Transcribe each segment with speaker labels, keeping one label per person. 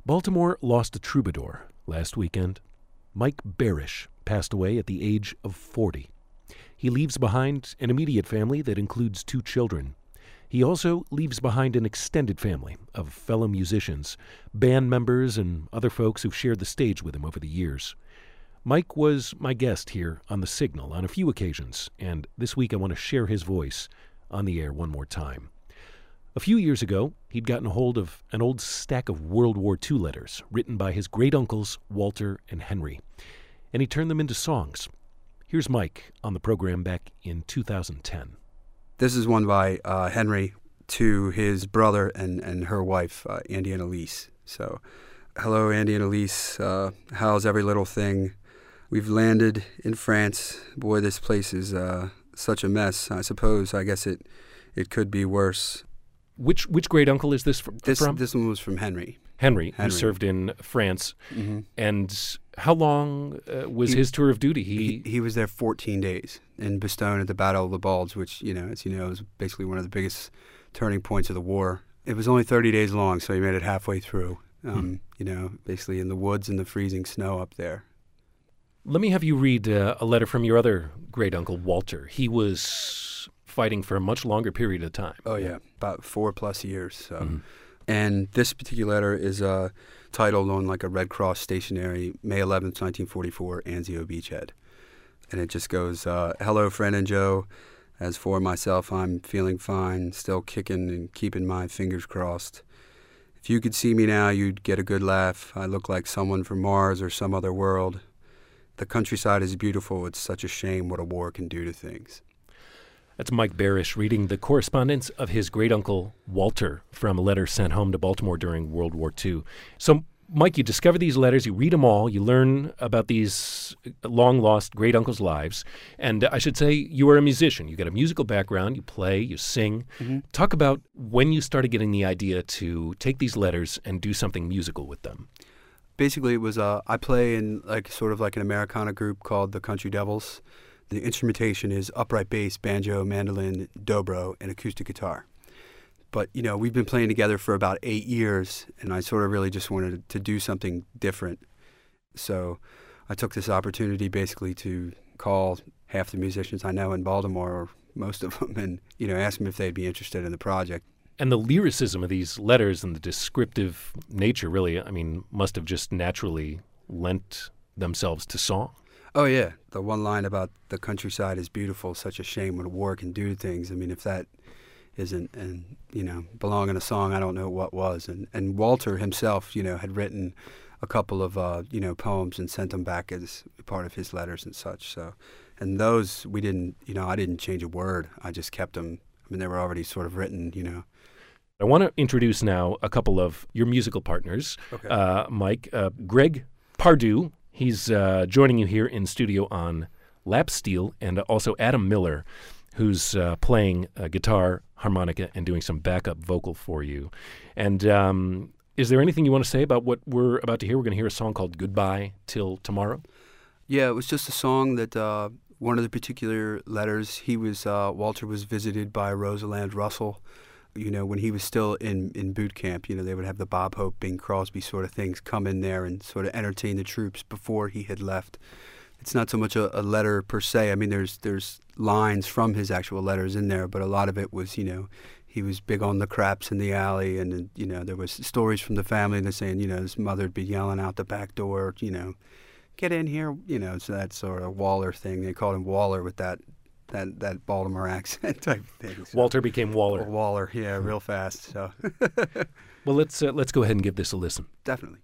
Speaker 1: Baltimore lost a troubadour last weekend. Mike Barish passed away at the age of 40. He leaves behind an immediate family that includes 2 children. He also leaves behind an extended family of fellow musicians, band members, and other folks who've shared the stage with him over the years. Mike was my guest here on The Signal on a few occasions, and this week I want to share his voice on the air one more time. A few years ago, he'd gotten a hold of an old stack of World War II letters written by his great-uncles Walter and Henry, and he turned them into songs. Here's Mike on the program back in 2010.
Speaker 2: This is one by Henry to his brother and her wife, Andy and Elise. So, hello, Andy and Elise. How's every little thing? We've landed in France. Boy, this place is such a mess. I guess it could be worse.
Speaker 1: Which great uncle is this from?
Speaker 2: This one was from Henry.
Speaker 1: Henry, who served in France.
Speaker 2: Mm-hmm.
Speaker 1: And how long was his tour of duty?
Speaker 2: He was there 14 days in Bastogne at the Battle of the Bulge, which, as you know, was basically one of the biggest turning points of the war. It was only 30 days long, so he made it halfway through, basically in the woods and the freezing snow up there.
Speaker 1: Let me have you read a letter from your other great uncle, Walter. He was fighting for a much longer period of time.
Speaker 2: Oh, yeah, about 4+ years. So. Mm-hmm. And this particular letter is titled on like a Red Cross stationery, May 11th, 1944, Anzio Beachhead. And it just goes, hello, Fred and Joe. As for myself, I'm feeling fine, still kicking and keeping my fingers crossed. If you could see me now, you'd get a good laugh. I look like someone from Mars or some other world. The countryside is beautiful. It's such a shame what a war can do to things.
Speaker 1: That's Mike Barish reading the correspondence of his great-uncle Walter from a letter sent home to Baltimore during World War II. So, Mike, you discover these letters, you read them all, you learn about these long-lost great-uncles' lives, and I should say you are a musician. You got a musical background, you play, you sing. Mm-hmm. Talk about when you started getting the idea to take these letters and do something musical with them.
Speaker 2: Basically, it was I play in sort of like an Americana group called the Country Devils. The instrumentation is upright bass, banjo, mandolin, dobro, and acoustic guitar. But, we've been playing together for about 8 years, and I sort of really just wanted to do something different. So I took this opportunity basically to call half the musicians I know in Baltimore, or most of them, and, ask them if they'd be interested in the project.
Speaker 1: And the lyricism of these letters and the descriptive nature really, must have just naturally lent themselves to song.
Speaker 2: Oh, yeah. The one line about the countryside is beautiful, such a shame what a war can do to things. If that isn't, belong in a song, I don't know what was. And Walter himself, had written a couple of, poems and sent them back as part of his letters and such. So, and those we didn't, I didn't change a word. I just kept them. They were already sort of written,
Speaker 1: I want to introduce now a couple of your musical partners. Okay. Mike, Greg Pardue. He's joining you here in studio on lap steel, and also Adam Miller, who's playing guitar, harmonica, and doing some backup vocal for you. And is there anything you want to say about what we're about to hear? We're going to hear a song called Goodbye Till Tomorrow. Yeah,
Speaker 2: it was just a song that one of the particular letters, Walter was visited by Rosalind Russell. When he was still in boot camp, they would have the Bob Hope, Bing Crosby sort of things come in there and sort of entertain the troops before he had left. It's not so much a letter per se. There's lines from his actual letters in there, but a lot of it was, he was big on the craps in the alley, and, there was stories from the family that saying, his mother would be yelling out the back door, get in here, so that sort of Waller thing. They called him Waller with that Baltimore accent type thing. So.
Speaker 1: Walter became Waller.
Speaker 2: Waller, yeah, real fast. So,
Speaker 1: well, let's go ahead and give this a listen.
Speaker 2: Definitely.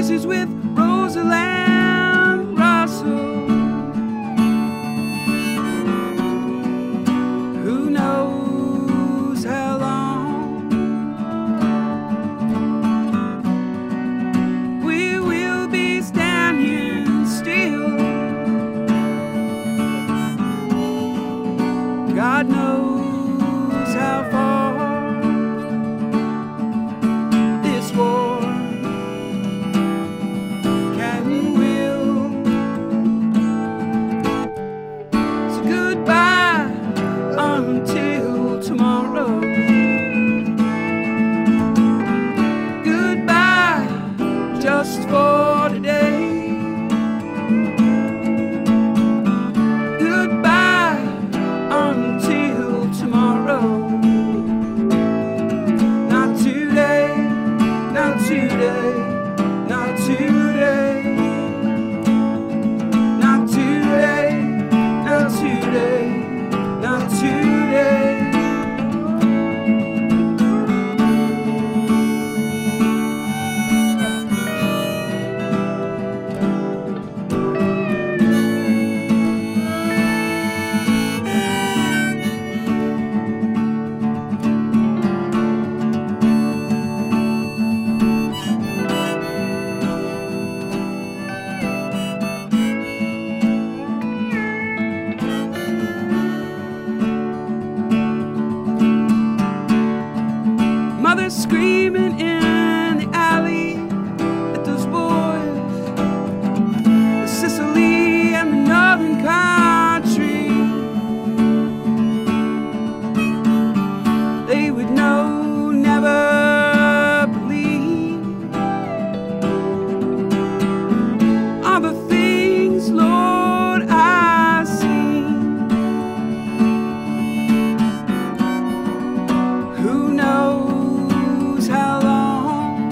Speaker 2: kisses with Rosalind Russell. Who knows how long we will be standing still? God knows how far this war can and will. So goodbye until tomorrow. Goodbye just for today. Goodbye until tomorrow. Not today, not today, not today. Not today, not today, not today. Mother screaming in the alley at those boys, Sicily and the northern country. They would know, never believe all the things, Lord, I see. Who knows how long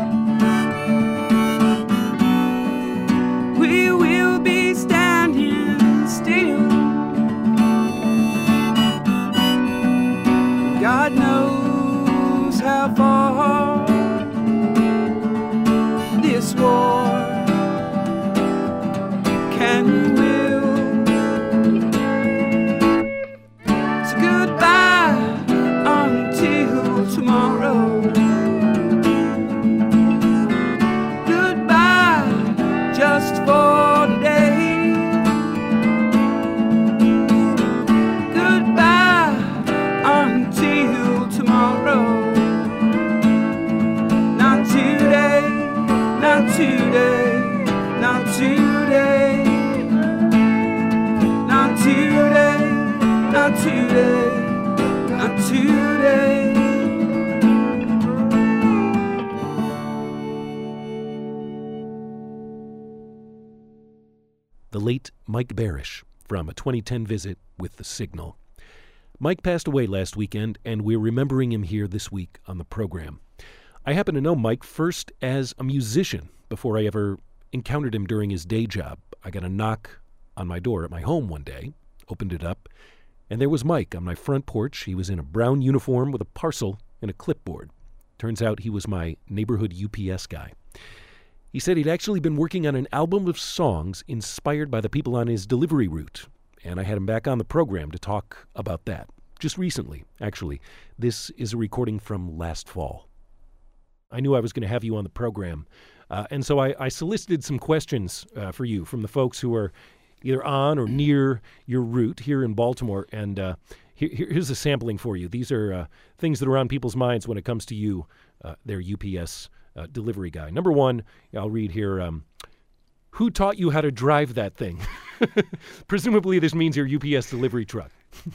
Speaker 2: we will be standing still? God knows how far this war can and will. So goodbye until tomorrow. Goodbye just for today. Goodbye until tomorrow. Not today, not today, not today. Not today, not today, not today.
Speaker 1: The late Mike Barish from a 2010 visit with The Signal. Mike passed away last weekend, and we're remembering him here this week on the program. I happen to know Mike first as a musician before I ever encountered him during his day job. I got a knock on my door at my home one day, opened it up, and there was Mike on my front porch. He was in a brown uniform with a parcel and a clipboard. Turns out he was my neighborhood UPS guy. He said he'd actually been working on an album of songs inspired by the people on his delivery route, and I had him back on the program to talk about that. Just recently, actually. This is a recording from last fall. I knew I was going to have you on the program, and so I solicited some questions for you from the folks who are either on or near your route here in Baltimore, and here's a sampling for you. These are things that are on people's minds when it comes to you, their UPS delivery guy. Number one, I'll read here, who taught you how to drive that thing? Presumably this means your UPS delivery truck.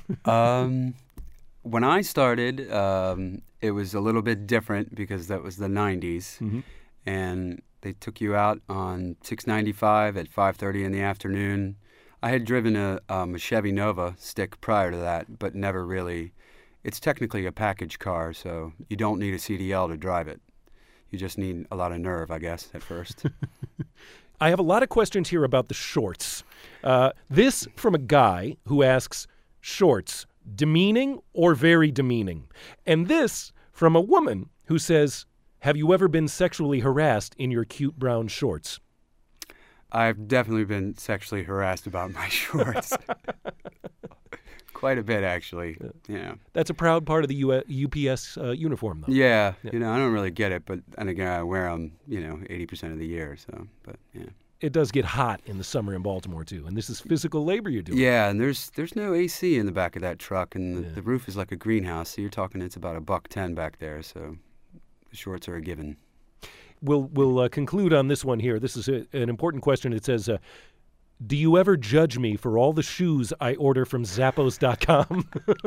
Speaker 2: When I started, it was a little bit different because that was the 90s.
Speaker 1: Mm-hmm.
Speaker 2: And they took you out on 695 at 5:30 in the afternoon. I had driven a Chevy Nova stick prior to that, but never really. It's technically a package car, so you don't need a CDL to drive it. You just need a lot of nerve, I guess, at first.
Speaker 1: I have a lot of questions here about the shorts. This from a guy who asks, shorts, demeaning or very demeaning? And this from a woman who says, Have you ever been sexually harassed in your cute brown shorts?
Speaker 2: I've definitely been sexually harassed about my shorts. Quite a bit, actually. Yeah.
Speaker 1: That's a proud part of the UPS uniform, though.
Speaker 2: Yeah. I don't really get it, but and again, I wear them, 80% of the year. So, but yeah.
Speaker 1: It does get hot in the summer in Baltimore, too, and this is physical labor you're doing.
Speaker 2: Yeah, and there's no AC in the back of that truck, and the roof is like a greenhouse, so you're talking it's about $110 back there, so the shorts are a given.
Speaker 1: We'll conclude on this one here. This is an important question. It says, do you ever judge me for all the shoes I order from Zappos.com?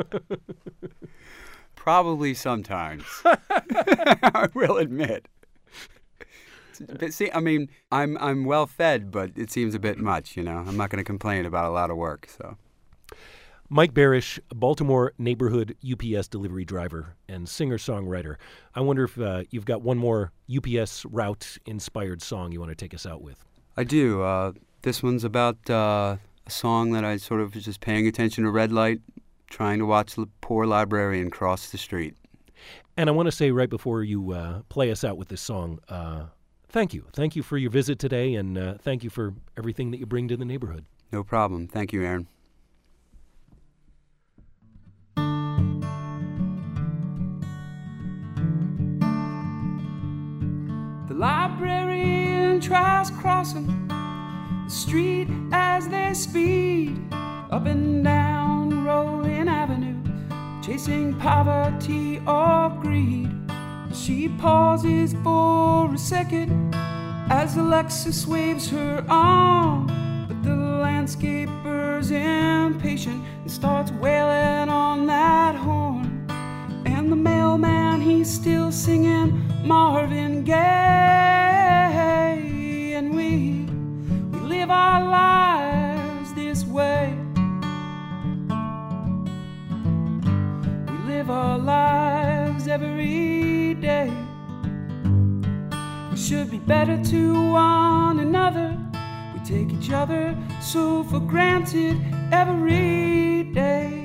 Speaker 2: Probably sometimes. I will admit. But see, I mean, I'm well fed, but it seems a bit much, I'm not going to complain about a lot of work, so.
Speaker 1: Mike Barish, Baltimore neighborhood UPS delivery driver and singer-songwriter. I wonder if you've got one more UPS route-inspired song you want to take us out with.
Speaker 2: I do. This one's about a song that I sort of was just paying attention to red light, trying to watch the poor librarian cross the street.
Speaker 1: And I want to say right before you play us out with this song, thank you. Thank you for your visit today, and thank you for everything that you bring to the neighborhood.
Speaker 2: No problem. Thank you, Aaron.
Speaker 3: The librarian tries crossing the street as they speed up and down Rolling Avenue, chasing poverty or greed. She pauses for a second as the Lexus waves her on, but the landscaper's impatient and starts wailing on that horn. And the mailman, he's still singing Marvin Gaye, and we live our lives this way. We live our lives every day. We should be better to one another. We take each other so for granted every day.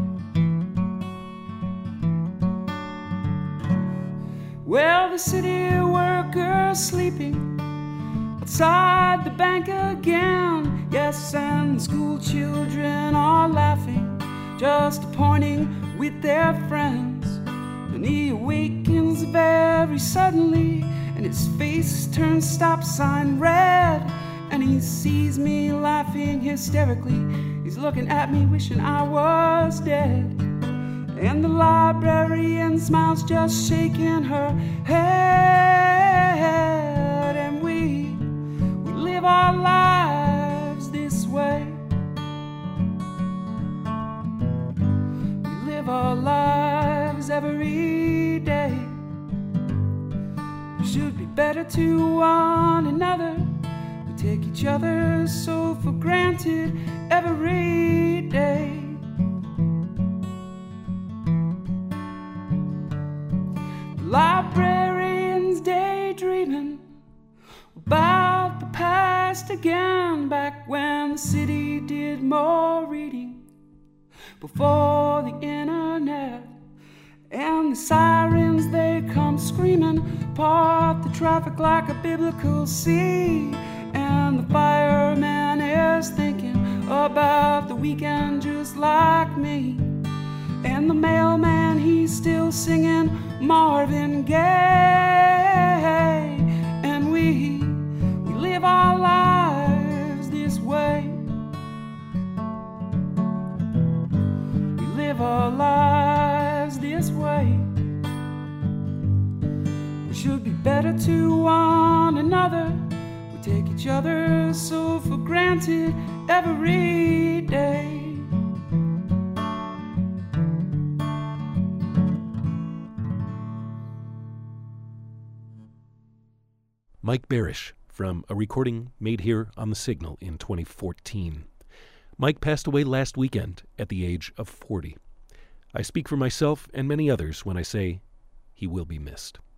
Speaker 3: Well, the city workers sleeping outside the bank again. Yes, and the school children are laughing, just pointing with their friends. And he awakens very suddenly, and his face turns stop sign red. And he sees me laughing hysterically. He's looking at me wishing I was dead. And the librarian smiles, just shaking her head. And we live our lives this way. We live our lives every day. We should be better to one another. We take each other so for granted every day. Librarians daydreaming about the past again, back when the city did more reading before the internet. And the sirens, they come screaming, part the traffic like a biblical sea. And the fireman is thinking about the weekend just like me. And the mailman, he's still singing Marvin Gaye. And we live our lives this way. We live our lives this way. We should be better to one another. We take each other so for granted every day.
Speaker 1: Mike Barish, from a recording made here on The Signal in 2014. Mike passed away last weekend at the age of 40. I speak for myself and many others when I say he will be missed.